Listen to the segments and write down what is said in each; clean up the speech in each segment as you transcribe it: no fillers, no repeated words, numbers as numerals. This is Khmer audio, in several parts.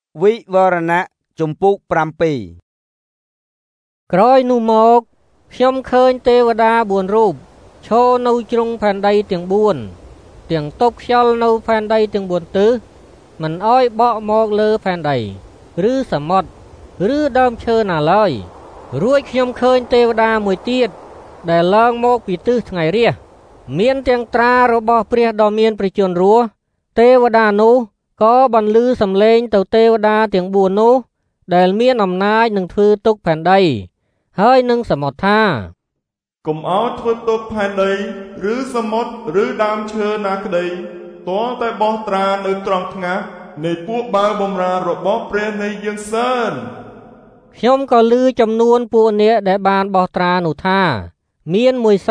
វិវរណៈជំពូក7 ក្រោយនោះមកខ្ញុំឃើញទេវតា4រូបឈរនៅជ្រុងផែនដីទាំង4ទាំងទប់ខ្យល់នៅផែនដីទាំង4ទិសមិនអោយបក់មកលើផែនដីឬសមុទ្រឬដើមឈើណាឡើយរួចខ្ញុំឃើញទេវតាមួយទៀតដែលឡើងមកពីទិសថ្ងៃរះមានទាំងត្រារបស់ព្រះដ៏មានព្រះជន្មរស់ទេវតានោះក៏បន្លឺសំឡេងទៅទេវតាទាំង4នោះដែលមានអំណាចនឹងធ្វើទុកផែនដីហើយនឹងសមុទ្រថាកុំឲ្យធ្វើទុកផែនដីឬសមុទ្រឬដើមឈើណាក្តីទាល់តែបោះត្រានៅត្រង់ថ្ងាសនៃពួកបាវបម្រើរបស់ព្រះនៃយើងសិនខ្ញុំក៏ឮចំនួនពួកអ្នកដែលបានបោះត្រានោះថាមាន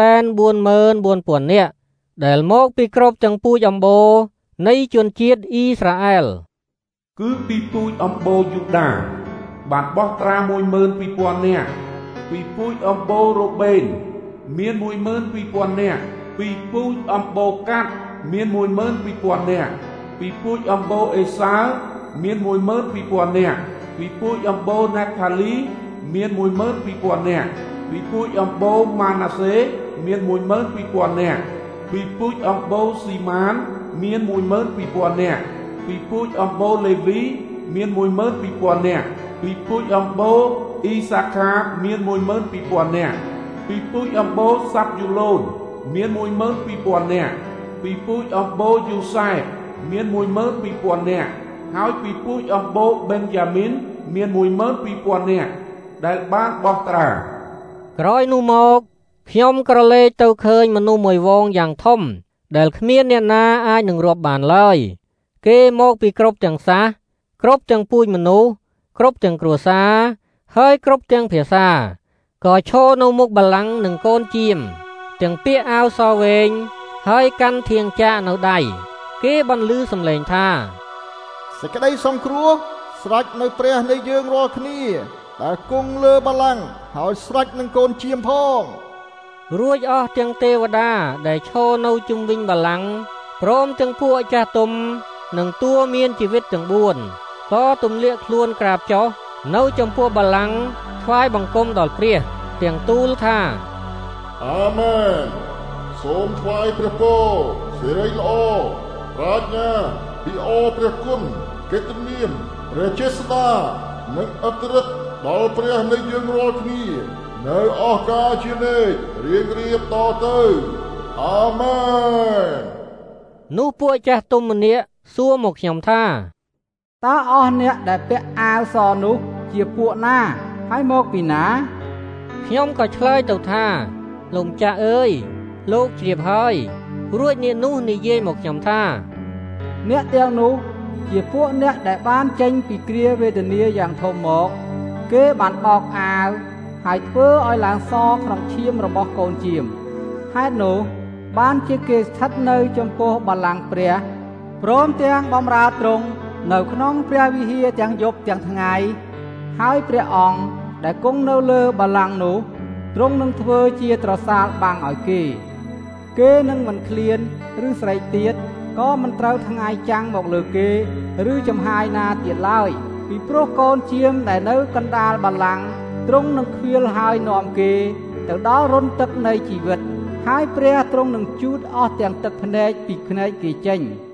144,000 នាក់ដែលមកពីគ្រប់ទាំងពូជអម្បូរនៃជនជាតិអ៊ីស្រាអែលគឺពីពូជអម្បូរយូដាបានបោះត្រា 12,000 នាក់ពីពូជអម្បូររ៉ូបេនមាន 12,000 នាក់ពីពូជអម្បូរកាត់មាន 12,000 នាក់ពីពូជអម្បូរអេសាវមាន 12,000 នាក់ពីពូជអម្បូរណាហ្ថាលីមាន 12,000 នាក់ពីពូជអម្បូរម៉ាណាសេមាន 12,000 នាក់ពីពូជអម្បូរស៊ីម៉ានមាន 12,000 នាក់ពីពូជអម្បូរលេវីមាន 12,000 នាក់ពីពូជអម្បូរអ៊ីសាខាមាន 12,000 នាក់ពីពូជអម្បូរសាប់យូឡូនមាន 12,000 នាក់ពីពូជអម្បូរយូសែបមាន 12,000 នាក់ហើយពីពូជអម្បូរបេនយ៉ាមីនមាន 12,000 នាក់ដែលបានបោះត្រាក្រោយនោះមកខ្ញុំក្រឡេកទៅឃើញមនុស្សមួយវងយ៉ាងធំដែលគ្មានអ្នកណាអាចនឹងរាប់បានឡើយគេមកពីគ្រប់ទាំងសាសគ្រប់ទាំងពូជមនុស្សគ្រប់ទាំងគ្រួសារហើយគ្រប់ទាំងភាសាក៏ឈរនៅមុខបល្ល័ង្កនឹងកូនជាមទាំងពាក់អាវសវែងហើយកាន់ធាងចាក់នៅដៃគេបន្លឺសំឡេងថាសេចក្តីសង្គ្រោះស្រេចនៅព្រះនៃយើងរាល់គ្នាដែលគង់លើបល្ល័ង្កហើយស្រេចនឹងកូនជាមផងរួចអស់ទាំងទេវតាដែលឈរនៅជុំវិញបល្ល័ង្កព្រមទាំងពួកចាស់ទុំនិងតួមានជីវិតទាំង4ក៏ទម្លាក់ខ្លួនក្រាបចុះនៅចំពោះបល្ល័ង្កថ្វាយបង្គំដល់ព្រះទាំងទូលថាអាមែនសូមថ្វាយព្រះពរសិរីល្អប្រាជ្ញាពីអព្រះគុណកិត្តិនាមព្រះចេស្តានិងអធិឫទ្ធិដល់ព្រះនៃយើងរាល់គ្នានៅអស់កាលជានិច្ចរៀងរៀបតទៅអាមែននោះពួកចាស់ទុំម្នាក់សួរមកខ្ញុំថាតើអស់អ្នកដែលពាក់អាវសនោះជាពួកណាហើយមកពីណាខ្ញុំក៏ឆ្លើយទៅថាលោកម្ចាស់អើយលោកជ្រាបហើយរួចអ្នកនោះនិយាយមកខ្ញុំថាអ្នកទាំងនោះជាពួកអ្នកដែលបានចេញពីគ្រាវេទនាយ៉ាងធំមកគេបានបោកអាវហើយធ្វើឲ្យឡើងសក្នុងឈាមរបស់កូនជាមហេតុនោះបានជាគេស្ថិតនៅចំពោះបល្ល័ង្កព្រះព្រមទាំងបម្រើទ្រង់នៅក្នុងព្រះវិហារទាំងយប់ទាំងថ្ងៃហើយព្រះអង្គដែលគង់នៅលើបល្ល័ង្កនោះទ្រង់នឹងធ្វើជាត្រសាលបាំងឲ្យគេនឹងមិនឃ្លានឬស្រែកទៀតក៏មិនត្រូវថ្ងៃចាំងមកលើគេឬចំហាយណាទៀតឡើយពីព្រោះកូនជាមដែលនៅកណ្ដាលបល្ល័ង្កទ្រង់នឹងឃ្វាលហើយនាំគេទៅដល់រន្ធទឹកនៃជីវិតហើយព្រះទ្រង់នឹងជូតអស់ទាំងទឹកភ្នែកពីភ្នែកគេចេញ